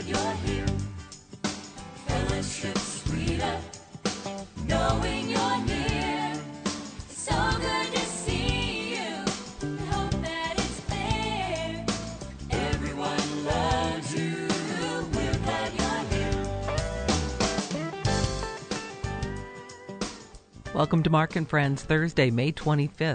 glad you're here. Fellowship sweeter, knowing you're near. It's so good to see you. I hope that it's clear. Everyone loves you. We're glad you're here. Welcome to Mark and Friends, Thursday, May 25th,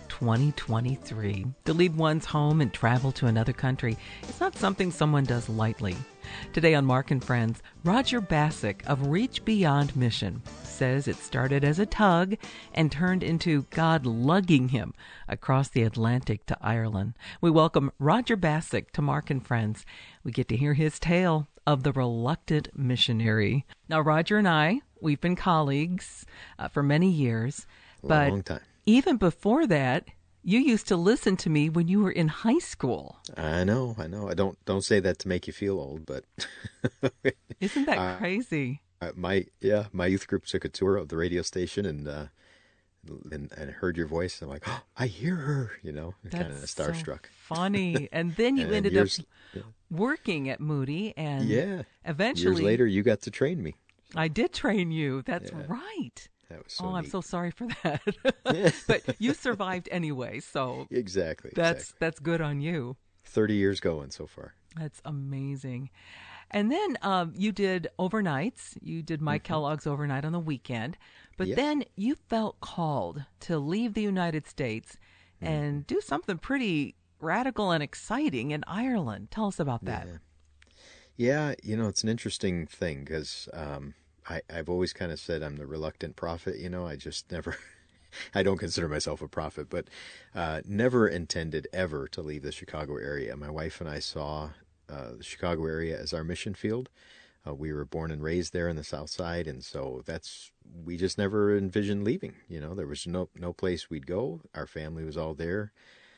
2023. To leave one's home and travel to another country is not something someone does lightly. Today on Mark and Friends, Roger Bassick of Reach Beyond Mission says it started as a tug and turned into God lugging him across the Atlantic to Ireland. We welcome Roger Bassick to Mark and Friends. We get to hear his tale of the reluctant missionary. Now, Roger and I, we've been colleagues for many years. But long time. Even before that, you used to listen to me when you were in high school. I know. I don't say that to make you feel old, but Isn't that crazy? My youth group took a tour of the radio station and heard your voice. I'm like, oh, I hear her. Kind of starstruck. So funny. And then you ended up working at Moody, and eventually, years later, you got to train me. I did train you. That's right. That was so neat. I'm so sorry for that. But you survived anyway, so exactly. That's good on you. 30 years going so far. That's amazing. And then you did overnights. You did Mike Kellogg's overnight on the weekend. But then you felt called to leave the United States and do something pretty radical and exciting in Ireland. Tell us about that. Yeah, it's an interesting thing because I've always kind of said I'm the reluctant prophet. I just never, I don't consider myself a prophet, but never intended ever to leave the Chicago area. My wife and I saw the Chicago area as our mission field. We were born and raised there in the South Side, and so we just never envisioned leaving. There was no place we'd go. Our family was all there,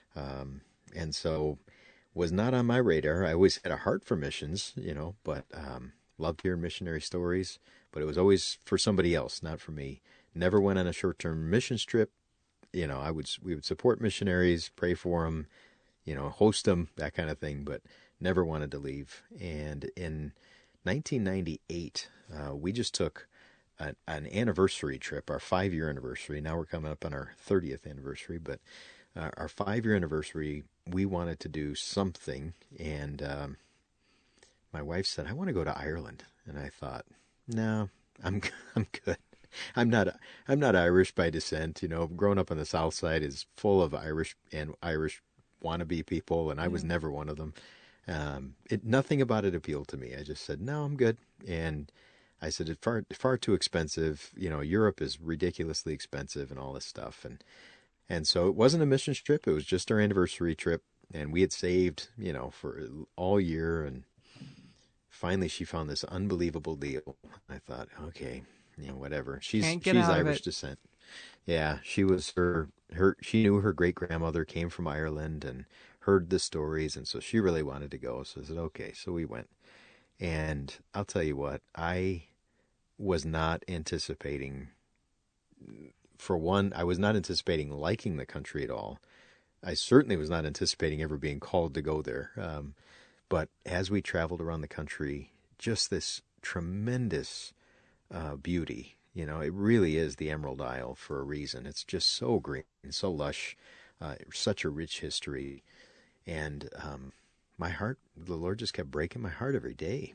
and so was not on my radar. I always had a heart for missions, but loved hearing missionary stories. But it was always for somebody else, not for me. Never went on a short-term mission trip. We would support missionaries, pray for them, host them, that kind of thing, but never wanted to leave. And in 1998, we just took an anniversary trip, our 5-year anniversary. Now we're coming up on our 30th anniversary, but our 5-year anniversary, we wanted to do something. And my wife said, I want to go to Ireland. And I thought, no, I'm good. I'm not Irish by descent. Growing up on the South Side is full of Irish and Irish wannabe people, and I was never one of them. Nothing about it appealed to me. I just said, no, I'm good. And I said, it's far too expensive. Europe is ridiculously expensive and all this stuff. And so it wasn't a mission trip. It was just our anniversary trip, and we had saved, for all year. And finally, she found this unbelievable deal. I thought, okay, whatever. She's Irish descent. Yeah, she was she knew her great grandmother came from Ireland and heard the stories, and so she really wanted to go. So I said, okay, so we went. And I'll tell you what, I was not anticipating. For one, I was not anticipating liking the country at all. I certainly was not anticipating ever being called to go there. But as we traveled around the country, just this tremendous beauty. It really is the Emerald Isle for a reason. It's just so green, so lush, such a rich history. And my heart, the Lord just kept breaking my heart every day.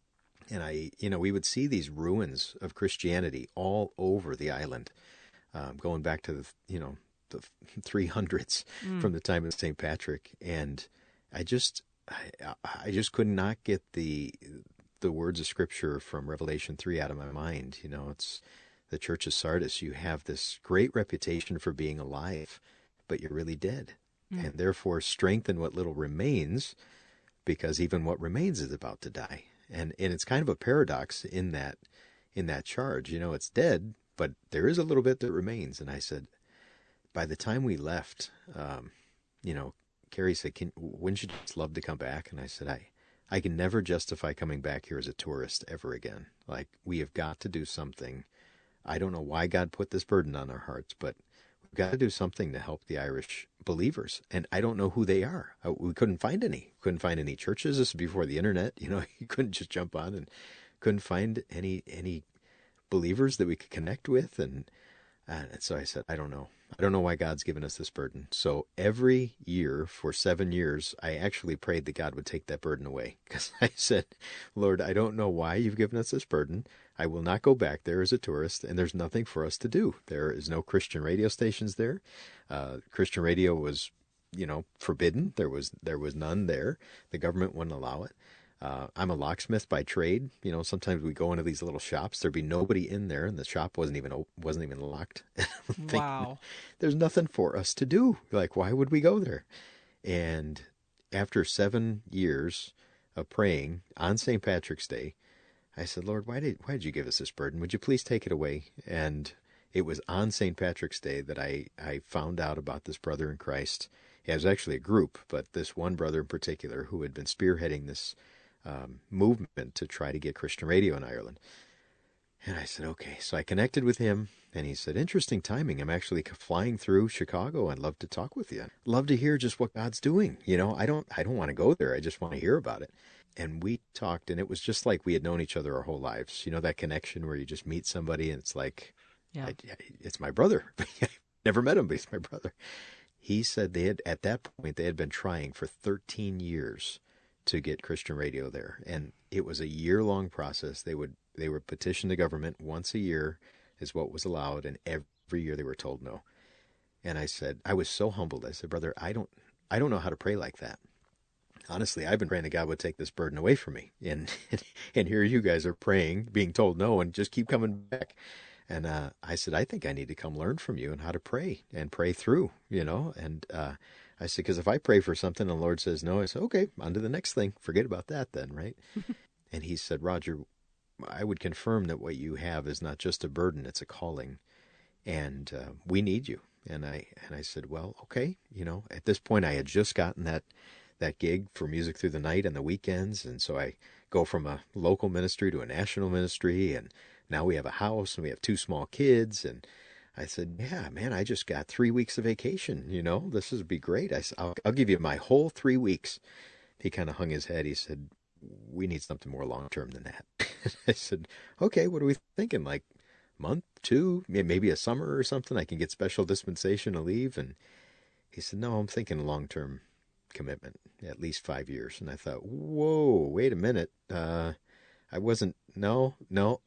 And we would see these ruins of Christianity all over the island, going back to the 300s from the time of St. Patrick. And I just could not get the words of Scripture from Revelation 3 out of my mind. It's the Church of Sardis. You have this great reputation for being alive, but you're really dead. And therefore strengthen what little remains, because even what remains is about to die. And it's kind of a paradox in that charge. It's dead, but there is a little bit that remains. And I said, by the time we left, Carrie said, wouldn't you just love to come back? And I said, I can never justify coming back here as a tourist ever again. Like, we have got to do something. I don't know why God put this burden on our hearts, but got to do something to help the Irish believers. And I don't know who they are. We couldn't find any. Couldn't find any churches. This is before the internet. You couldn't just jump on, and couldn't find any believers that we could connect with. And so I said, I don't know. I don't know why God's given us this burden. So every year for 7 years, I actually prayed that God would take that burden away. Because I said, Lord, I don't know why you've given us this burden. I will not go back there as a tourist, and there's nothing for us to do. There is no Christian radio stations there. Christian radio was, forbidden. There was none there. The government wouldn't allow it. I'm a locksmith by trade. Sometimes we go into these little shops. There'd be nobody in there, and the shop wasn't even locked. Wow. There's nothing for us to do. Like, why would we go there? And after 7 years of praying on St. Patrick's Day, I said, Lord, why did you give us this burden? Would you please take it away? And it was on St. Patrick's Day that I found out about this brother in Christ. It was actually a group, but this one brother in particular who had been spearheading this movement to try to get Christian radio in Ireland. And I said, okay. So I connected with him, and he said, interesting timing. I'm actually flying through Chicago. I'd love to talk with you. Love to hear just what God's doing. I don't want to go there. I just want to hear about it. And we talked, and it was just like we had known each other our whole lives. That connection where you just meet somebody, and it's like, Yeah. It's my brother. Never met him, but he's my brother. He said at that point, they had been trying for 13 years to get Christian radio there. And it was a year-long process. They would petition the government once a year is what was allowed, and every year they were told no. And I said, I was so humbled. I said, brother, I don't know how to pray like that. Honestly, I've been praying that God would take this burden away from me. And here you guys are praying, being told no, and just keep coming back. And I said, I think I need to come learn from you and how to pray and pray through, And I said, because if I pray for something and the Lord says no, I said, okay, on to the next thing. Forget about that then, right? And he said, Roger, I would confirm that what you have is not just a burden, it's a calling. And we need you. And I said, well, okay. At this point, I had just gotten that gig for Music Through the Night on the weekends. And so I go from a local ministry to a national ministry. And now we have a house and we have 2 small kids. And I said, yeah, man, I just got 3 weeks of vacation. This would be great. I said, I'll give you my whole 3 weeks. He kind of hung his head. He said, we need something more long-term than that. I said, okay, what are we thinking? Like month, 2, maybe a summer or something? I can get special dispensation to leave. And he said, no, I'm thinking long-term commitment, at least 5 years. And I thought, whoa, wait a minute. I wasn't, no.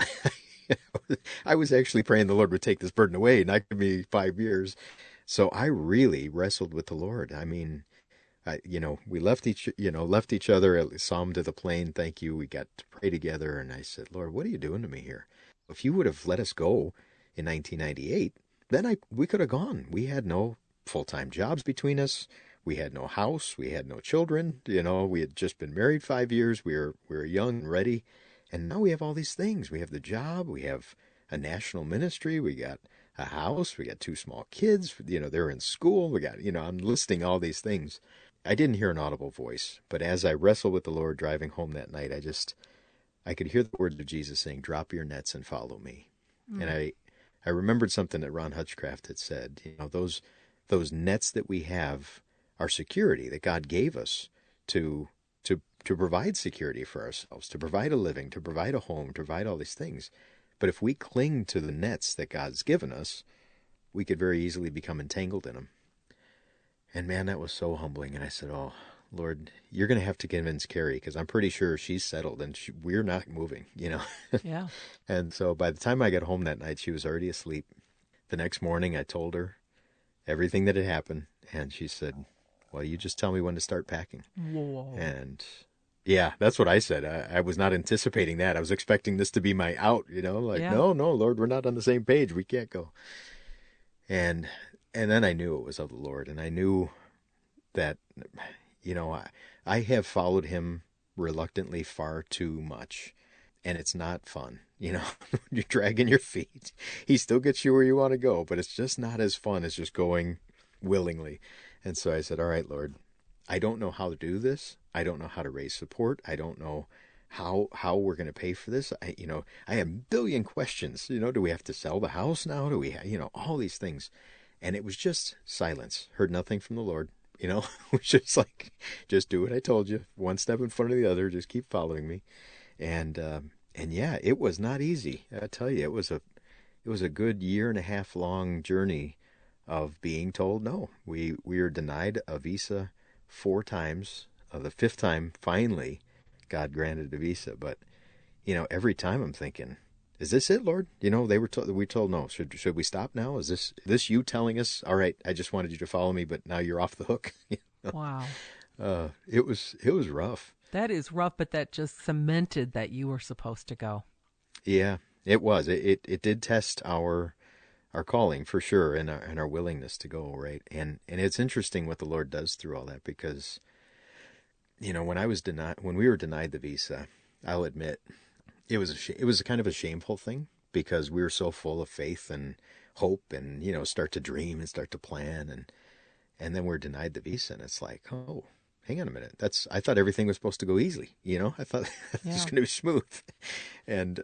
I was actually praying the Lord would take this burden away, not give me 5 years. So I really wrestled with the Lord. I mean, we left each other, saw him to the plane. Thank you. We got to pray together. And I said, Lord, what are you doing to me here? If you would have let us go in 1998, then we could have gone. We had no full-time jobs between us. We had no house. We had no children. We had just been married 5 years. We were young and ready. And now we have all these things. We have the job. We have a national ministry. We got a house. We got 2 small kids. They're in school. We got, I'm listing all these things. I didn't hear an audible voice, but as I wrestled with the Lord driving home that night, I could hear the words of Jesus saying, drop your nets and follow me. Mm. And I remembered something that Ron Hutchcraft had said, those nets that we have are security that God gave us to provide security for ourselves, to provide a living, to provide a home, to provide all these things. But if we cling to the nets that God's given us, we could very easily become entangled in them. And man, that was so humbling. And I said, oh, Lord, you're going to have to convince Carrie, because I'm pretty sure she's settled and we're not moving, Yeah. And so by the time I got home that night, she was already asleep. The next morning, I told her everything that had happened. And she said, well, you just tell me when to start packing. Whoa. And yeah, that's what I said. I was not anticipating that. I was expecting this to be my out, Yeah. no, Lord, we're not on the same page. We can't go. And then I knew it was of the Lord. And I knew that, I have followed him reluctantly far too much. And it's not fun, you're dragging your feet. He still gets you where you want to go, but it's just not as fun as just going willingly. And so I said, all right, Lord, I don't know how to do this. I don't know how to raise support. I don't know how we're going to pay for this. I have a billion questions. Do we have to sell the house now? Do we, all these things. And it was just silence. Heard nothing from the Lord. You know, it was just like, just do what I told you. One step in front of the other. Just keep following me. And yeah, it was not easy. I tell you, it was a good year and a half long journey of being told no. We were denied a visa 4 times. The fifth time, finally, God granted a visa. But you know, every time I'm thinking, is this it, Lord? You know, we told no. Should we stop now? Is this you telling us, all right, I just wanted you to follow me, but now you're off the hook? Wow. It was rough. That is rough, but that just cemented that you were supposed to go. Yeah, it was. It did test our calling for sure, and our willingness to go, right? And it's interesting what the Lord does through all that, because you know, when we were denied the visa, I'll admit it was kind of a shameful thing, because we were so full of faith and hope, and you know, start to dream and start to plan, and then we're denied the visa, and it's like, oh, hang on a minute. I thought everything was supposed to go easily. You know, I thought it was going to be smooth, and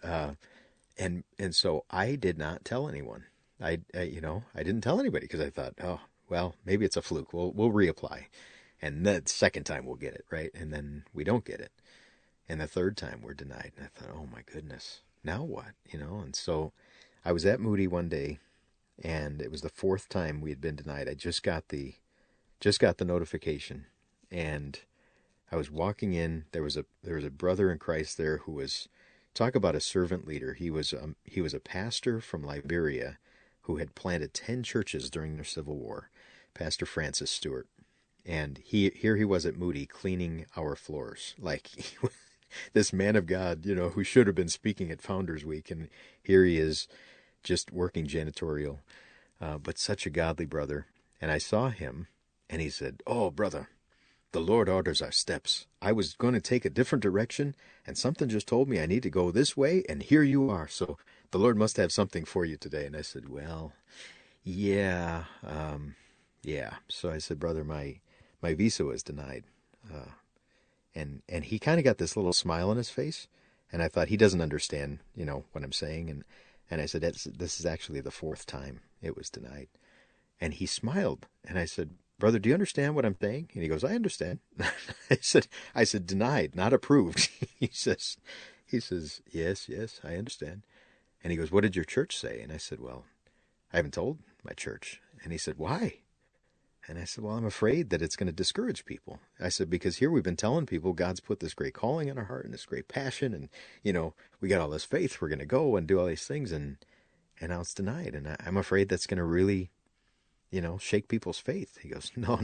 so I did not tell anyone. I didn't tell anybody, because I thought, oh, well, maybe it's a fluke. We'll reapply, and the second time we'll get it, right? And then we don't get it, and the third time we're denied. And I thought, oh my goodness, now what? You know, and so I was at Moody one day, and it was the fourth time we had been denied. I just got the notification, and I was walking in. There was a brother in Christ there who was, talk about a servant leader. He was a pastor from Liberia who had planted 10 churches during their civil war, Pastor Francis Stewart. And here he was at Moody cleaning our floors. Like, this man of God, you know, who should have been speaking at Founders Week, and here he is just working janitorial, but such a godly brother. And I saw him, and he said, "Oh, brother, the Lord orders our steps. I was going to take a different direction, and something just told me I need to go this way, and here you are. So the Lord must have something for you today." And I said, well, yeah. So I said, brother, my visa was denied. And he kind of got this little smile on his face, and I thought, he doesn't understand, you know, what I'm saying. And I said, this is actually the fourth time it was denied. And he smiled, and I said, brother, do you understand what I'm saying? And he goes, I understand. I said, denied, not approved. He says, yes, I understand. And he goes, what did your church say? And I said, well, I haven't told my church. And he said, why? And I said, well, I'm afraid that it's going to discourage people. I said, because here we've been telling people God's put this great calling in our heart and this great passion, and, you know, we got all this faith, we're going to go and do all these things, and now it's denied. And I'm afraid that's going to really, you know, shake people's faith. He goes, no.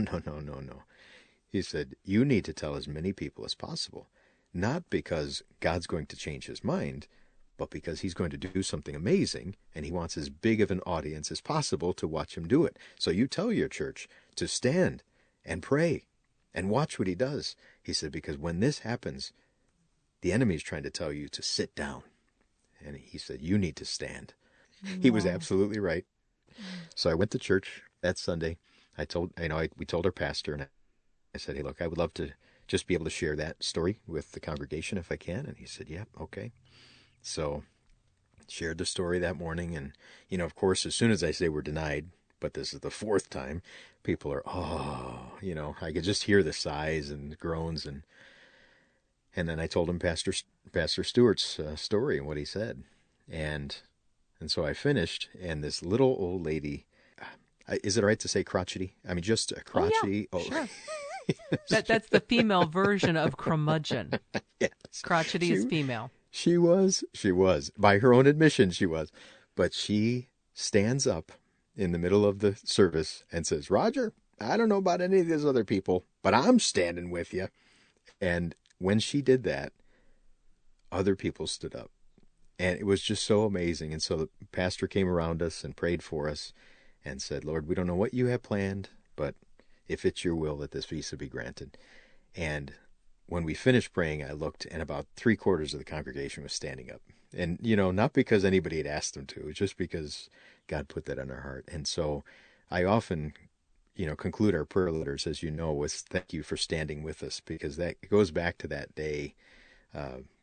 He said, you need to tell as many people as possible, not because God's going to change his mind, but because he's going to do something amazing, and he wants as big of an audience as possible to watch him do it. So you tell your church to stand and pray and watch what he does. He said, because when this happens, the enemy's trying to tell you to sit down. And he said, you need to stand. Wow. He was absolutely right. So I went to church that Sunday. We told our pastor, and I said, hey, look, I would love to just be able to share that story with the congregation if I can. And he said, yeah, okay. So shared the story that morning. And, you know, of course, as soon as I say we're denied, but this is the fourth time, people are, oh, you know, I could just hear the sighs and groans. And then I told him Pastor Stewart's story and what he said. And so I finished, and this little old lady, is it all right to say crotchety? I mean, just a crotchety. Oh, yeah, sure. That's the female version of curmudgeon. Yes. Crotchety is female. She was. By her own admission, she was. But she stands up in the middle of the service and says, Roger, I don't know about any of these other people, but I'm standing with you. And when she did that, other people stood up. And it was just so amazing. And so the pastor came around us and prayed for us and said, Lord, we don't know what you have planned, but if it's your will that this visa be granted. And when we finished praying, I looked, and about 3/4 of the congregation was standing up. And, you know, not because anybody had asked them to, just because God put that on our heart. And so I often, you know, conclude our prayer letters, as you know, with thank you for standing with us, because that goes back to that day,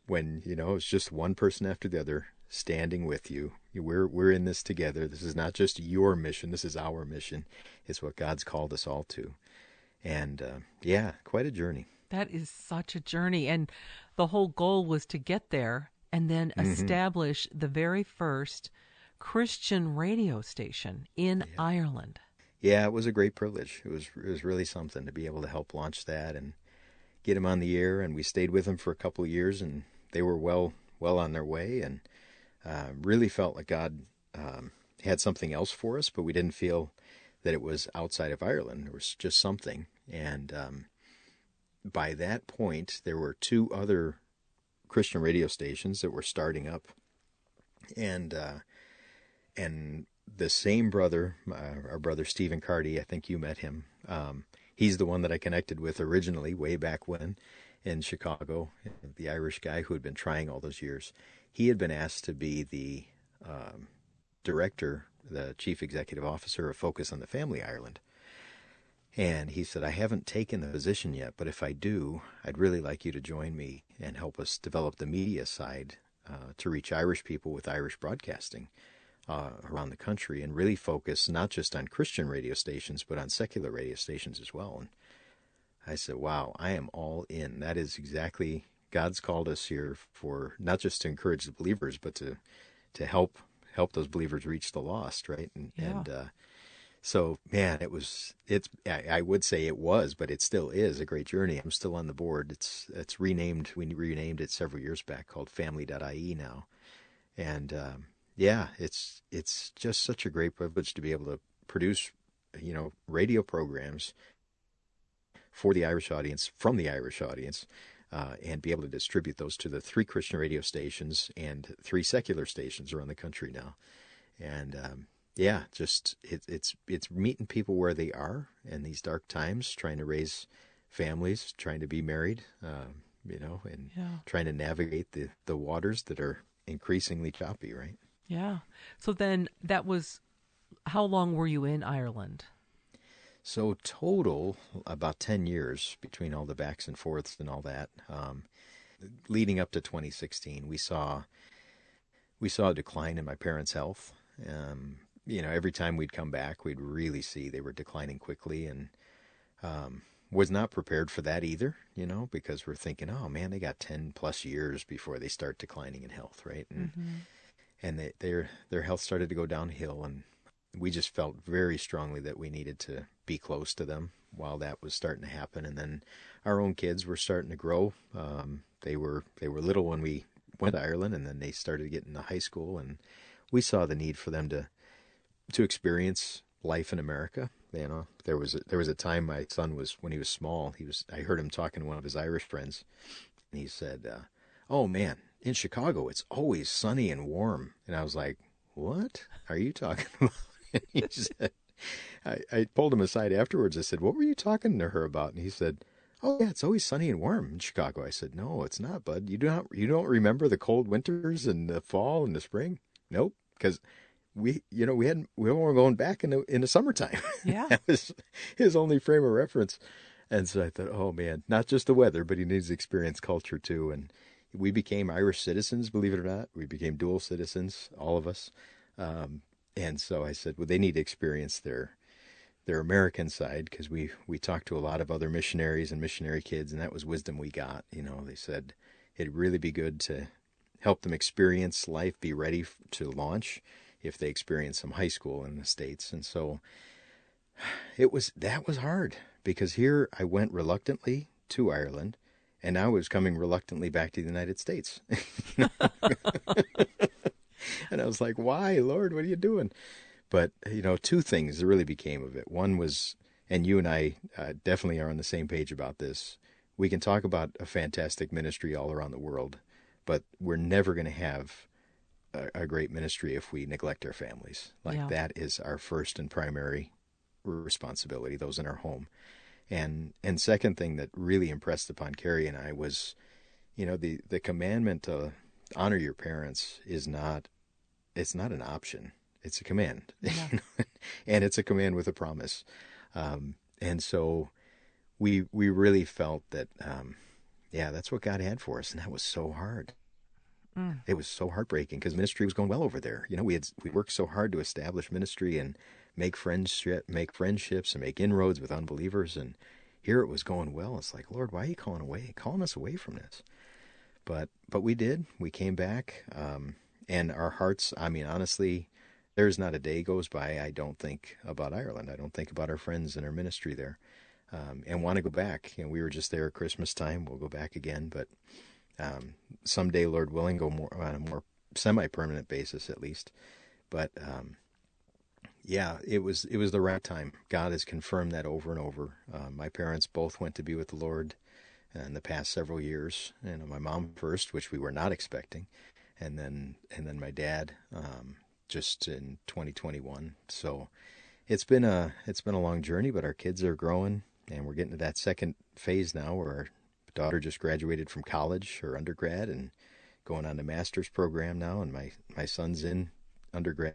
when, it's just one person after the other standing with you. We're in this together. This is not just your mission. This is our mission. It's what God's called us all to. And yeah, quite a journey. That is such a journey. And the whole goal was to get there and then establish the very first Christian radio station in Ireland. Yeah, it was a great privilege. It was really something to be able to help launch that and get them on the air. And we stayed with them for a couple of years, and they were well on their way, and really felt like God had something else for us, but we didn't feel that it was outside of Ireland. There was just something. And by that point, there were 2 other Christian radio stations that were starting up. And the same brother, our brother Stephen Cardy, I think you met him. He's the one that I connected with originally, way back when, in Chicago, the Irish guy who had been trying all those years. He had been asked to be the director, the chief executive officer of Focus on the Family Ireland. And he said, I haven't taken the position yet, but if I do, I'd really like you to join me and help us develop the media side to reach Irish people with Irish broadcasting around the country, and really focus not just on Christian radio stations, but on secular radio stations as well. And I said, wow, I am all in. That is exactly, God's called us here for not just to encourage the believers, but to help those believers reach the lost, right? And so, man, I would say it was, but it still is a great journey. I'm still on the board. It's renamed. We renamed it several years back, called Family.ie now. And yeah, it's just such a great privilege to be able to produce, radio programs for the Irish audience, from the Irish audience, and be able to distribute those to the 3 Christian radio stations and 3 secular stations around the country now. And yeah, just it's meeting people where they are in these dark times, trying to raise families, trying to be married, and trying to navigate the waters that are increasingly choppy, right? Yeah. So then that was, how long were you in Ireland? So total, about 10 years between all the backs and forths and all that. Leading up to 2016, we saw a decline in my parents' health. Every time we'd come back, we'd really see they were declining quickly, and was not prepared for that either, because we're thinking, oh man, they got 10 plus years before they start declining in health, right? And their health started to go downhill, and we just felt very strongly that we needed to be close to them while that was starting to happen. And then our own kids were starting to grow. They were little when we went to Ireland, and then they started getting to high school, and we saw the need for them to experience life in America. There was a time my son when he was small, I heard him talking to one of his Irish friends, and he said, oh man, in Chicago, it's always sunny and warm. And I was like, what are you talking about? And he said, I pulled him aside afterwards. I said, what were you talking to her about? And he said, oh yeah, it's always sunny and warm in Chicago. I said, no, it's not, bud. You don't remember the cold winters and the fall and the spring? Nope. Because we weren't going back in the summertime. Yeah. That was his only frame of reference. And so I thought, oh man, not just the weather, but he needs to experience culture too. And we became Irish citizens, believe it or not. We became dual citizens, all of us. And so I said, well, they need to experience their American side, because we talked to a lot of other missionaries and missionary kids, and that was wisdom we got. They said it'd really be good to help them experience life, be ready to launch if they experience some high school in the States. And so that was hard, because here I went reluctantly to Ireland, and now I was coming reluctantly back to the United States. And I was like, why, Lord, what are you doing? But, 2 things that really became of it. One was, and you and I definitely are on the same page about this, we can talk about a fantastic ministry all around the world, but we're never going to have a great ministry if we neglect our families. That is our first and primary responsibility, those in our home. And second thing that really impressed upon Carrie and I was, the commandment to honor your parents it's not an option. It's a command. Yeah. And it's a command with a promise. And so we really felt that, that's what God had for us. And that was so hard. It was so heartbreaking because ministry was going well over there. You know, we worked so hard to establish ministry and make friendships and make inroads with unbelievers, and here it was going well. It's like, Lord, why are you calling us away from this? But we did. We came back, and our hearts. I mean, honestly, there's not a day goes by I don't think about Ireland. I don't think about our friends and our ministry there, and want to go back. You know, we were just there at Christmas time. We'll go back again, but someday, Lord willing, go more on a more semi-permanent basis at least. But yeah, it was the right time. God has confirmed that over and over. My parents both went to be with the Lord in the past several years. And my mom first, which we were not expecting, and then my dad just in 2021. So it's been a long journey, but our kids are growing, and we're getting to that second phase now where our daughter just graduated from college or undergrad and going on the master's program now, and my son's in undergrad,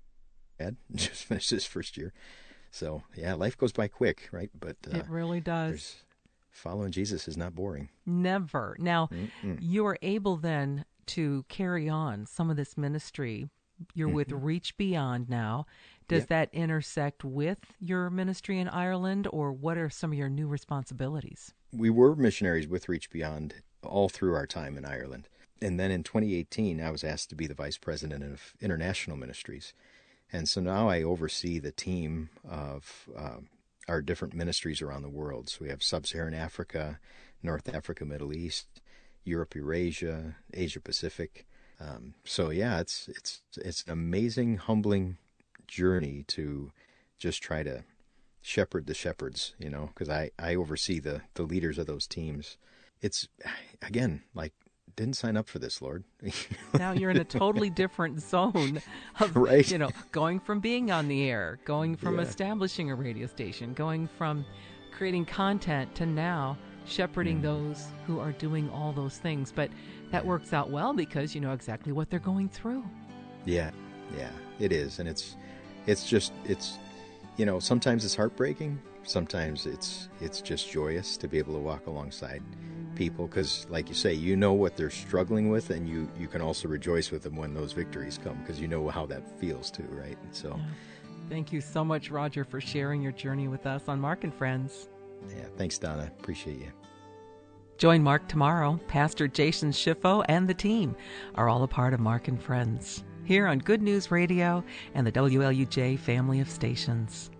just finished his first year. So yeah, life goes by quick, right? But it really does. Following Jesus is not boring. Never. Now, you are able then to carry on some of this ministry. You're with Reach Beyond now. Does that intersect with your ministry in Ireland, or what are some of your new responsibilities? We were missionaries with Reach Beyond all through our time in Ireland. And then in 2018, I was asked to be the vice president of international ministries. And so now I oversee the team of our different ministries around the world. So we have Sub-Saharan Africa, North Africa, Middle East, Europe, Eurasia, Asia Pacific. So yeah, it's an amazing, humbling journey to just try to shepherd the shepherds, you know, because I oversee the leaders of those teams. It's, again, like, didn't sign up for this, Lord. Now you're in a totally different zone of, right. You know, going from being on the air, going from establishing a radio station, going from creating content to now shepherding those who are doing all those things. But that works out well because you know exactly what they're going through. Yeah, it is. And it's you know, sometimes it's heartbreaking. Sometimes it's just joyous to be able to walk alongside people because, like you say, you know what they're struggling with, and you can also rejoice with them when those victories come because you know how that feels too, right? And so, thank you so much, Roger, for sharing your journey with us on Mark and Friends. Yeah, thanks, Donna. Appreciate you. Join Mark tomorrow. Pastor Jason Schiffo and the team are all a part of Mark and Friends here on Good News Radio and the WLUJ family of stations.